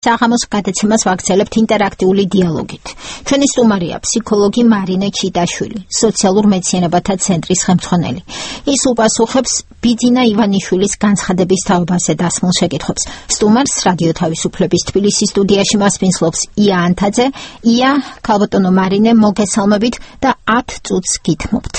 საღამოს გადაცემას ვაგრძელებთ ინტერაქტიული დიალოგით. ჩვენი სტუმარია ფსიქოლოგი მარინე ქიდაშვილი, სოციალურ მეცნიერებათა ცენტრის ხელმძღვანელი. ის უპასუხებს ბიძინა ივანიშვილის განცხადების თაობაზე დასმულ შეკითხვებს. სტუმარს რადიო თავისუფლების თბილისის სტუდიაში მასპინძლობს ია ანთაძე. ია, ქალბატონო მარინე, მოგესალმებით და 10 წუთს გითმობთ.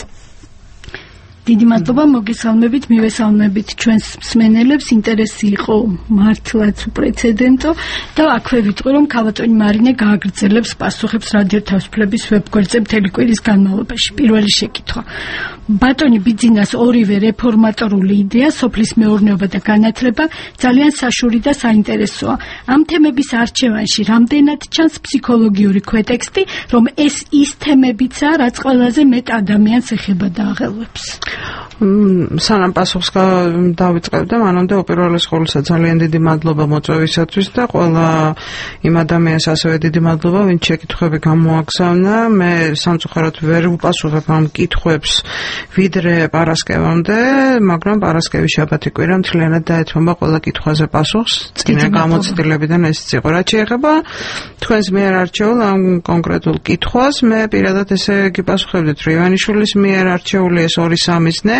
დიდი მადლობა, მოგესალმებით, მივესალმებით ჩვენს მსმენელებს. ინტერესი იყო მართლაც უპრეცედენტო და აქვე ვიტყვი, რომ ქალბატონი მარინე გააგრძელებს პასუხებს რადიო თავისუფლების ვებგვერდზე მთელი კვირის განმავლობაში. პირველი შეკითხვა. ბატონი ბიძინას ორივე რეფორმატორული იდეა, სოფლის მეურნეობა და განათლება ძალიან საშური და საინტერესოა. ამ თემების არჩევანში რამდენად ჩანს ფსიქოლოგიური ქვეტექსტი, რომ ეს ის თემებიცაა, რაც ყველაზე მეტ ადამიანს ეხება და აღელვებს. სანამ პასუხს დავიწყებ და მანამდე უპირველეს ყოვლისა ძალიან დიდი მადლობა მოწვევისათვის და ყველა იმ ადამიანს ასევე დიდი მადლობა, ვინც შეკითხვები გამოაგზავნა. მე სამწუხაროდ ვერ ვუპასუხებ ამ კითხვებს ვიდრე პარასკევამდე, მაგრამ პარასკევის შაბათი კვირა მთლიანად დაეთმობა ყველა კითხვაზე პასუხს წინა გამოცდილებიდან ესეც იყო. რაც შეეხება თქვენს მიერ არჩეულ ამ კონკრეტულ კითხვას, მე პირადად ესე გიპასუხებდით, რომ ივანიშვილის მიერ არჩეული ეს 2-3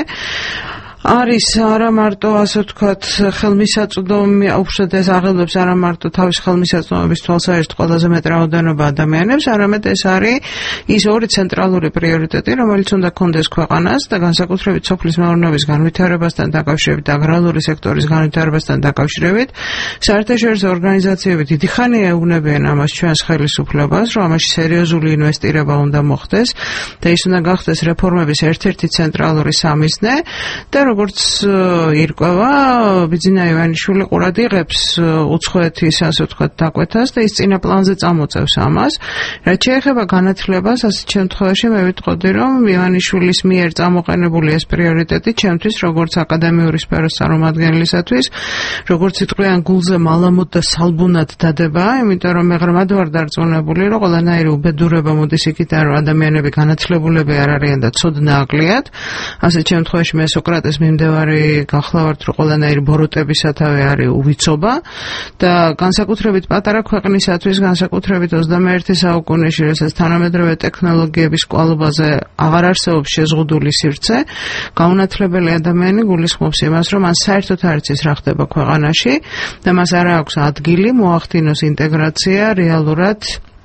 არის არა მარტო ასე ვთქვათ ხელმისაწვდომი, უბრალოდ ეს აღელვებს არა მარტო თავის ხელმისაწვდომობის თვალსაჩინოდ ყველაზე მეტ რაოდენობა ადამიანებს, არამედ ეს არის ის ორი ცენტრალური პრიორიტეტი, რომელიც უნდა გქონდეს ქვეყანას და განსაკუთრებით სოფლის მეურნეობის განვითარებასთან დაკავშირებით, აგრარული სექტორის განვითარებასთან დაკავშირებით. საერთაშორისო ორგანიზაციები დიდი ხანია ეუბნებიან ამას ჩვენს ხელისუფლებას, რომ ამაში სერიოზული ინვესტირება უნდა მოხდეს და ის უნდა გახდეს რეფორმების ერთ-ერთი ცენტრალური სამიზნე და როგორც ირკვევა, ბიძინა ივანიშვილი ყურად იღებს უცხოეთის ასე ვთქვათ დაკვეთას და ის წინა პლანზე წამოწევს ამას. რაც შეეხება განათლებას, ასეთ შემთხვევაში მე ვიტყოდი, რომ ივანიშვილის მიერ წამოყენებული ეს პრიორიტეტი ჩემთვის როგორც აკადემიური სფეროს წარმომადგენლისათვის, როგორც სიტყვიან გულზე მალამოდ და სალბუნად დადება, იმიტომ რომ მე ღრმად ვარ დარწმუნებული, რომ ყველანაირი უბედურება მოდის იქიდან, რომ ადამიანები განათლებულები არ არიან და ცოდნა აკლიათ. ასეთ შემთხვევაში მე სოკრატეს მიმდევარი გახლავართ, რომ ყველანაირი ბოროტების სათავე არის უვიცობა და განსაკუთრებით პატარა ქვეყნისათვის, განსაკუთრებით 21 საუკუნეში, როდესაც თანამედროვე ტექნოლოგიების კვალობაზე აღარ არსებობს შეზღუდული სივრცე, გაუნათლებელი ადამიანი გულისხმობს იმას, რომ მან საერთოდ არ იცის რა ხდება ქვეყანაში და მას არ აქვს ადგილი მოახდინოს ინტეგრაცია რეალურად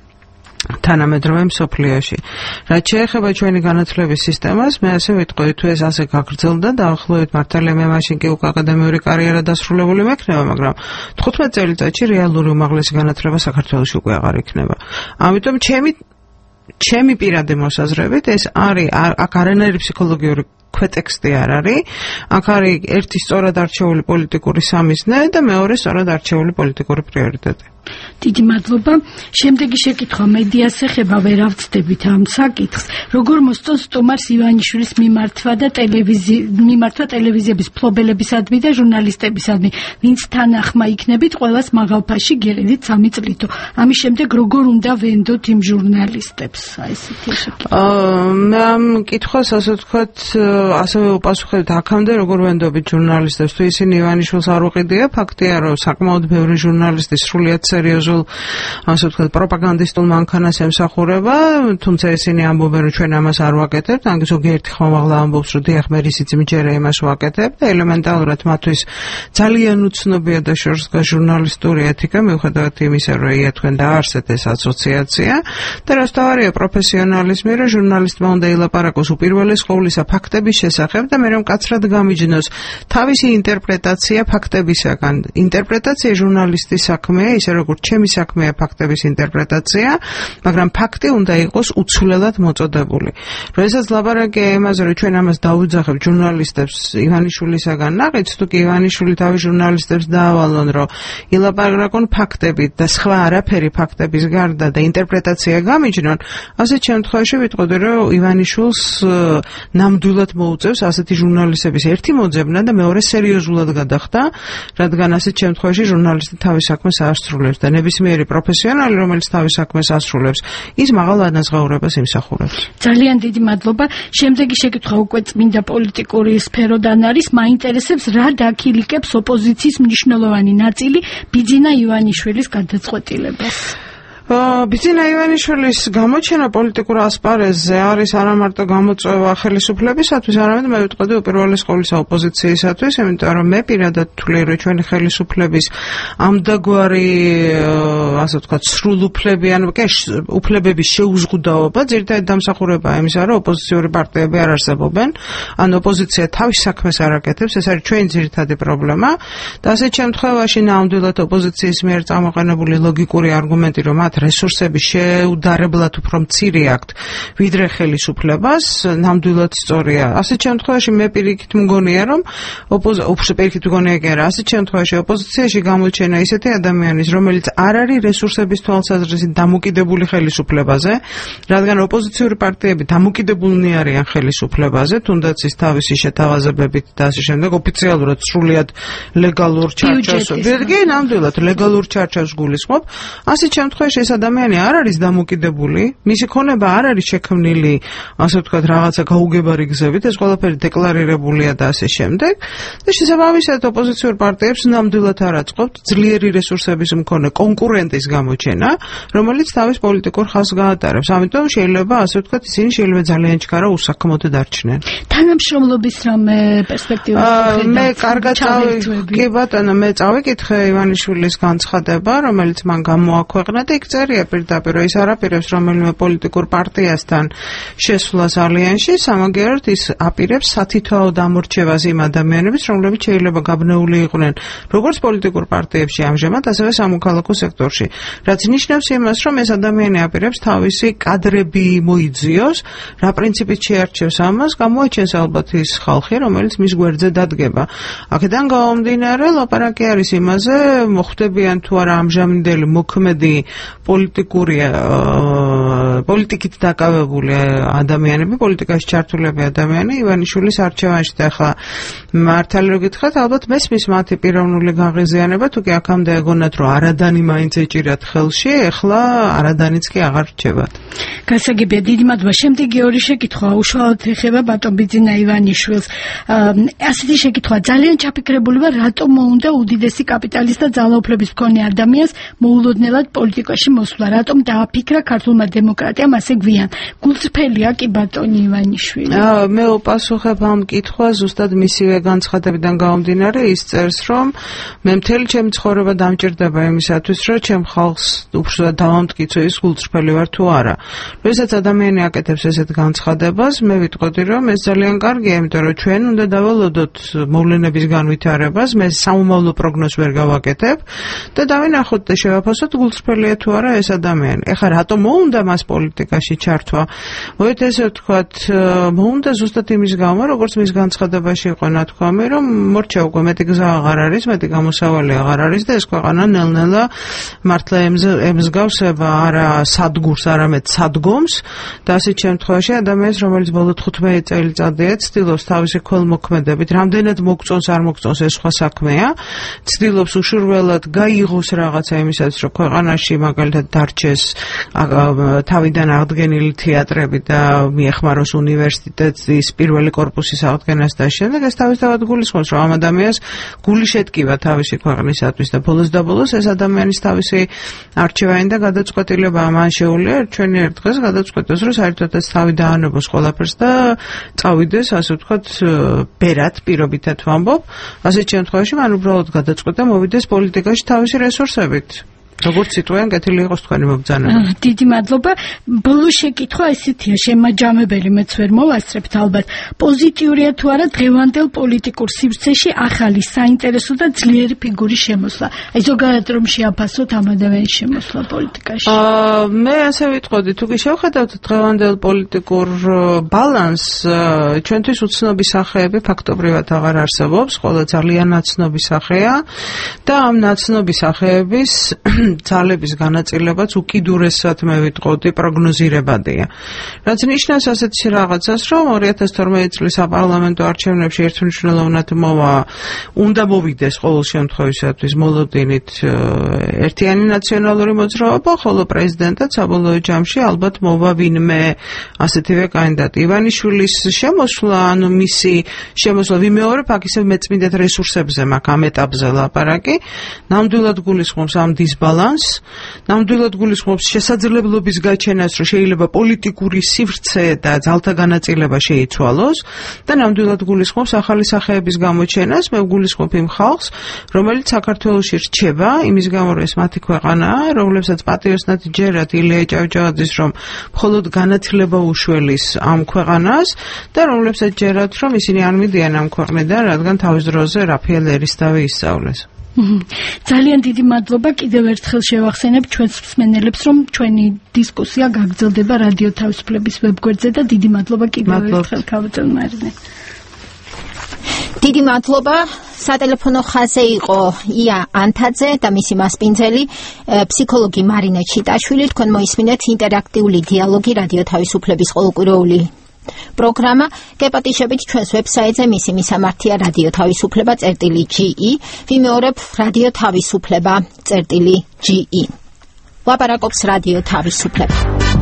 თანამედროვე მსოფლიოში. რაც შეეხება ჩვენი განათლების სისტემას, მე ასე ვიტყოდი, თუ ეს ასე გაგრძელდა, დაახლოებით მართალია მე მაშინ კი უკვე აკადემიური კარიერა დასრულებული მექნება, მაგრამ 15 წელიწადში რეალური უმაღლესი განათლება საქართველოში უკვე აღარ იქნება. ამიტომ ჩემი პირადი მოსაზრებით ეს არის აქ არანაირი ფსიქოლოგიური ქვეტექსტი არ არის. აქ არის ერთი სწორად არჩეული პოლიტიკური სამიზნე და მეორე სწორად არჩეული პოლიტიკური პრიორიტეტი. დიდი მადლობა. შემდეგი შეკითხვა მედიას ეხება, ვერ ავწდებით ამ საკითხს. როგორ მოსწონს სტუმარს ივანიშვილის მიმართვა ტელევიზიების ფლობელებისადმი და ჟურნალისტებისადმი, ვინც თანახმა იქნებით ყველას მაღალფაში გიყიდით 3 წლითო. ამის შემდეგ როგორ უნდა ვენდოთ იმ ჟურნალისტებს? ესეთი შეკითხვა. მე ამ კითხვას ასე ვთქვათ, ასევე უპასუხებთ აქამდე როგორ ვენდობით ჟურნალისტებს, თუ ისინი ივანიშვილს არ უყიდია, ფაქტია, რომ საკმაოდ ბევრი ჟურნალისტი სრულიად სერიოზულ, ასე ვთქვათ, პროპაგანდისტულ მანქანას ემსახურება, თუმცა ისინი ამბობენ, რომ ჩვენ ამას არ ვაკეთებთ, ან ზოგიერთი ხმამაღლა ამბობს, რომ დიახ, მე რისიც მიჯერა იმას ვაკეთებ და ელემენტარულად მათთვის ძალიან უცნობია და შორს დგას ჟურნალისტური ეთიკა, მიუხედავად იმისა, რომ თქვენ დაარსეთ ეს ასოციაცია და რასთავარია პროფესიონალიზმი, რომ ჟურნალისტმა უნდა ილაპარაკოს უპირველეს ყოვლისა ფაქტების შესახებ და მე რომ კაცრად გამიჯნოს თავისი ინტერპრეტაცია ფაქტებისაგან. ინტერპრეტაცია ჟურნალისტის საქმეა, ისე როგორც ჩემი საქმეა ფაქტების ინტერპრეტაცია, მაგრამ ფაქტი უნდა იყოს უცვლელად მოწოდებული. როდესაც ლაპარაკია იმაზე, რომ ჩვენ ამას დავუძახებთ ჟურნალისტებს ივანიშვილისაგან ნაყიდს, თუ კი ივანიშვილი თავის ჟურნალისტებს დაავალონ, რომ ილაპარაკონ ფაქტებით და სხვა არაფერი ფაქტების გარდა და ინტერპრეტაცია გამიჯნონ, ასეთ შემთხვევაში ვიტყოდი, რომ ივანიშვილს ნამდვილად მოუწევს ასეთი ჟურნალისტების ერთი მოძებნა და მეორე სერიოზულად გადახდა, რადგან ასეთ შემთხვევაში ჟურნალისტი თავის საქმეს არ ასრულებს და ნებისმიერი პროფესიონალი, რომელიც თავის საქმეს ასრულებს, ის მაღალ ანაზღაურებას იმსახურებს. ძალიან დიდი მადლობა. შემდეგი შეკითხვა უკვე წმინდა პოლიტიკური სფეროდან არის. მაინტერესებს რა დაქილიკებს ოპოზიციის მნიშვნელოვანი ნაწილი ბიძინა ივანიშვილის გადაწყვეტილებას. ბიძინა ივანიშვილის გამოჩენა პოლიტიკურ ასპარეზზე არის არა მარტო გამოწვევა ხელისუფლებისათვის, არამედ მე ვიტყოდი უპირველეს ყოვლისა ოპოზიციისათვის, იმიტომ რომ მე პირადად ვთვლი, რომ ჩვენი ხელისუფლების ამდაგვარი, ასე ვთქვათ, სრულუფლებიან, უფლებების შეუზღუდაობა ძირითადად დამსახურებაა იმისა, რომ ოპოზიციური პარტიები არ არსებობენ, ან ოპოზიცია თავის საქმეს არ აკეთებს, ეს არის ჩვენი ძირითადი პრობლემა და ასეთ შემთხვევაში ნამდვილად ოპოზიციის მიერ წამოყენებული ლოგიკური არგუმენტი, რომ რესურსები შეუდარებლად უფრო მცირე აქვთ ვიდრე ხელისუფლებას, ნამდვილად სწორია. ასეთ შემთხვევაში მე პირიქით მგონია, რომ ასეთ შემთხვევაში ოპოზიციაში გამოჩენა ისეთი ადამიანის, რომელიც არ არის რესურსების თვალსაზრისით დამოკიდებული ხელისუფლებაზე, რადგან ოპოზიციური პარტიები დამოკიდებულნი არიან ხელისუფლებაზე, თუნდაც ის თავისი შეთავაზებებით და ასე შემდეგ ოფიციალურად სრულიად ლეგალურ ჩარჩოს, ნამდვილად ლეგალურ ჩარჩოს გულისხმობ. ასეთ შემთხვევაში ეს ადამიანი არ არის დამოკიდებული, მისი ქონება არ არის შექმნილი, ასე ვთქვათ, რაღაცა გაუგებარი გზებით, ეს ყველაფერი დეკლარირებულია და ასე შემდეგ. და შესაბამისად ოპოზიციურ პარტიებს ნამდვილად არ აწყობთ ძლიერი რესურსების მქონე კონკურენტის გამოჩენა, რომელიც თავის პოლიტიკურ ხაზს გაატარებს. ამიტომ შეიძლება, ასე ვთქვათ, ისინი შეიძლება ძალიან ჩქარა უსაქმოდ დარჩნენ. თანამშრომლობის რამე პერსპექტივას ხედავთ? მე კარგად კი ბატონო, მე წავიკითხე ივანიშვილის განცხადება, რომელიც მან გამოაქვეყნა და იქ წერია პირდაპირ, ის არაპირებს რომელიმე პოლიტიკურ პარტიასთან შესვლას ალიანსში, სამაგიეროდ ის აპირებს სათითოეულ დამორჩევას იმ ადამიანების, რომლებიც შეიძლება გაბნეული იყვნენ როგორც პოლიტიკურ პარტიებში ამჟამად, ასევე სამოქალაქო სექტორში. რაც ნიშნავს იმას, რომ ეს ადამიანი აპირებს თავისი კადრები მოიძიოს, რა პრინციპით შეარჩევს ამას, გამოაჩენს ალბათ ის ხალხი, რომელიც მის გვერდზე დადგება. აქედან გამომდინარე, ლაპარაკი არის იმაზე, მოხვდებიან თუ არა ამჟამინდელი მოქმედი პოლიტიკით დაკავებული ადამიანები, პოლიტიკაში ჩართულები ადამიანები ივანიშვილის არჩევანში და ახლა მართალი რო გითხრათ, ალბათ მესმის მათი პიროვნული გაღიზიანება, თუ კი აქამდე ეგონათ, რომ არადანი მაინც ეჭირათ ხელში, ახლა არადანიც კი აღარ რჩებათ. გასაგებია, დიდი მადლობა. შემდეგი ორი შეკითხვა უშუალოდ ეხება ბატონ ბიძინა ივანიშვილს. ასეთი შეკითხვა, ძალიან ჩაფიქრებული ვარ, რატომ მოუნდა უდიდესი კაპიტალის და ძალაუფლების მქონე ადამიანს მოულოდნელად პოლიტიკაში მოსვლა, რატომ დააფიქრა ქართულმა დემოკრატიამ ასე გვიან? გულწრფელია კი ბატონი ივანიშვილი? მე ვპასუხებ ამ კითხვას ზუსტად მისივე განცხადებიდან გამომდინარე, ის წერს, რომ მე მთელი ჩემი ცხოვრება დამჭირდება იმისათვის, რომ ჩემ ხალხს უბრალოდ დავამტკიცო ის გულწრფელი ვარ თუ არა. როდესაც ადამიანი აკეთებს ესეთ განცხადებას, მე ვიტყოდი, რომ ეს ძალიან კარგია, იმიტომ რომ ჩვენ უნდა დავალოდოთ მოვლენების განვითარებას, მე საომავლო პროგნოზს ვერ გავაკეთებ და დავინახოთ და შევაფასოთ გულწრფელია თუ არა ეს ადამიანი. ეხლა რატომ მოუნდა მას პოლიტიკაში ჩართვა? მოით ესე ვთქვათ, მოუნდა ზუსტად იმის გამო, როგორც მის განცხადებაში იყო ნათქვამი, რომ მორჩა უკვე მეტი გზა აღარ არის, მეტი გამოსავალი აღარ არის და ეს ქვეყანა ნელ-ნელა მართლა ემსგავსება არა სადგურს, არამედ სადგომს და ასეთ შემთხვევაში ადამიანს, რომელიც ბოლო 15 წელიწადია ცდილობს თავისი ქველმოქმედებით, რამდენად მოგწონს არ მოგწონს ეს სხვა საქმეა, ცდილობს უშურველად გაიღოს რაღაცა იმისაც, რომ ქვეყანაში მაგალითად დარჩეს თავიდან აღდგენილი თეატრები და მიეხმაროს უნივერსიტეტის პირველი კორპუსის აღდგენას და შემდეგ ეს თავისთავად გულისხმობს, რომ ამ ადამიანს გული შეტკივა თავისი ქვეყნისათვის და ბოლოს და ბოლოს ეს ადამიანის თავისი არჩევანი და გადაწყვეტილება ამან შეუძლია ჩვენი ერთ დღეს გადაწყვეტოს, რომ საერთოდ ეს თავი დაანებოს ყველაფერს და წავიდეს, ასე ვთქვათ, ბერად პირობითად ვამბობ. ასეთ შემთხვევაში მან უბრალოდ გადაწყვეტა მოვიდეს პოლიტიკაში თავისი რესურსებით. როგორც სიტყვიან, კეთილი იყოს თქვენი მობრძანება. დიდი მადლობა. ბოლო შეკითხვა ესეთია, შემაჯამებელი, მეც ვერ მოვასწრებთ ალბათ. პოზიტიურია თუ არა დღევანდელ პოლიტიკურ სივრცეში ახალი საინტერესო და ძლიერი ფიგურის შემოსვლა? აი ზოგადად რომ შეაფასოთ ამ ადამიანის შემოსვლა პოლიტიკაში. მე ასე ვიტყოდი, თუ კი შევხედავთ დღევანდელ პოლიტიკურ ბალანსს, ჩვენთვის უცნობი სახეები ფაქტობრივად აღარ არსებობს, ყველა ძალიან ნაცნობი სახეა და ამ ნაცნობი სახეების ძალების განაწილებაც უკიდურესად მე ვიტყოდი პროგნოზირებადია. რაც ნიშნავს ასეთი რაღაცას, რომ 2012 წლის საპარლამენტო არჩევნებში ერთმნიშვნელოვნად უნდა მოვიდეს ყოველ შემთხვევისათვის მოლოდინით ერთიანი ნაციონალური მოძრაობა, ხოლო პრეზიდენტად საბოლოო ჯამში ალბათ მოვა ვინმე ასეთივე კანდიდატი. ივანიშვილის შემოსვლა, ანუ მისი შემოსვლა ვიმეორებ, აქ ისევ მეწმინდეთ რესურსებზე მაქვს ამ ეტაპზე ლაპარაკი, ნამდვილად გულისხმობს ამ დისბალანსს, ნამდვილად გულისხმობს შესაძლებლობის გაჩენას, რომ შეიძლება პოლიტიკური სივრცე და ძალთა განაწილება შეიცვალოს და ნამდვილად გულისხმობს ახალი სახეების გამოჩენას. მე ვგულისხმობ იმ ხალხს, რომელიც საქართველოში რჩება, იმის გამო რომ ეს მათი ქვეყანაა, რომლებსაც პატიოსნად ჯერათ ილია ჭავჭავაძის, რომ მხოლოდ განათლება უშველის ამ ქვეყანას და რომლებსაც ჯერათ, რომ ისინი არ მიდიან ამ ქვეყნიდან, რადგან თავის დროზე რაფაელ ერისთავი ისწავლეს. ძალიან დიდი მადლობა. კიდევ ერთხელ შევახსენებ ჩვენს მსმენელებს, რომ ჩვენი დისკუსია გაგრძელდება რადიო თავისუფლების ვებგვერდზე და დიდი მადლობა კიდევ ერთხელ ქავატონ მარინე. დიდი მადლობა. სატელეფონო ხაზზე იყო ია ანთაძე და მისი მასპინძელი ფსიქოლოგი მარინე ჩიტაშვილი. თქვენ მოისმინეთ ინტერაქტიული დიალოგი რადიო თავისუფლების ყოველკვირეული პროგრამა. გეპატიშებით ჩვენს ვებსაიტზე მისი მისამართია რადიო თავისუფლება.ge. ვიმეორებ რადიო თავისუფლება.ge. ლაპარაკობს რადიო თავისუფლება.